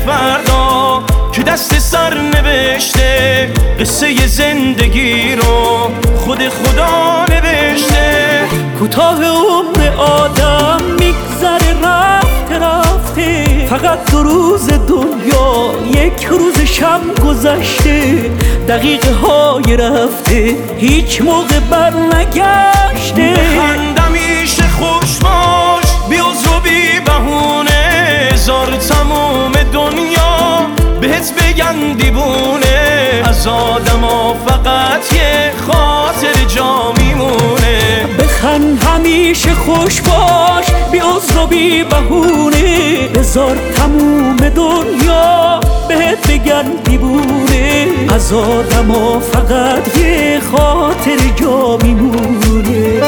فردا که دست سر نوشته قصه زندگی رو خود خدا نوشته. کوتاه عمر آدم میگذره رفته رفته، فقط 2 روز دنیا 1 روز شب گذشته، دقیقه های رفته هیچ موقع بر نگشته. بخند همیشه خوش باش بی عذر و بی بهونه، زار تموم دنیا بهت بگن دیوونه، از آدما فقط یه خاطر جا میمونه. بخند همیشه خوش باش بی عذر و بی بهونه، بذار تموم دنیا بهت بگن دیوونه، از آدما فقط یه خاطر جا میمونه.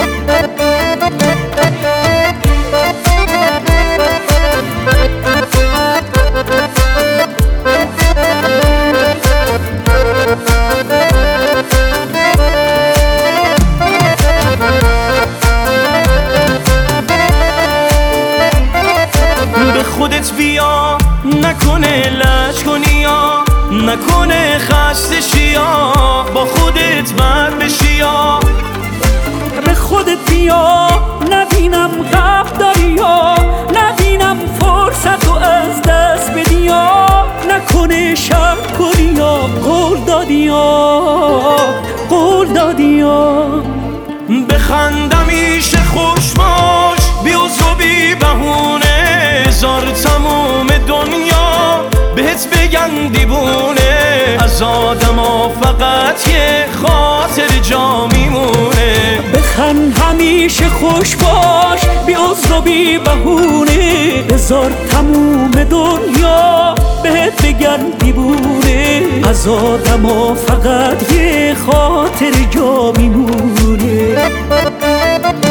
به خودت بیا نکنه لج کنی یا نکنه خسته شیا، با خودت بر بشی یا به خودت بیا نبینم غم داری یا نبینم فرصت رو از دست بدی یا نکنه شک کنی یا قول دادی یا بخند همیشه خوش باش بی عذر و بی بهونه، زار تموم دنیا بهت بگن دیوونه، از آدما فقط یه خاطر جا میمونه. بخند همیشه خوش باش بی عذر و بی بهونه، بذار تموم دنیا بهت بگن دیوونه، از آدما فقط یه خاطر جا میمونه.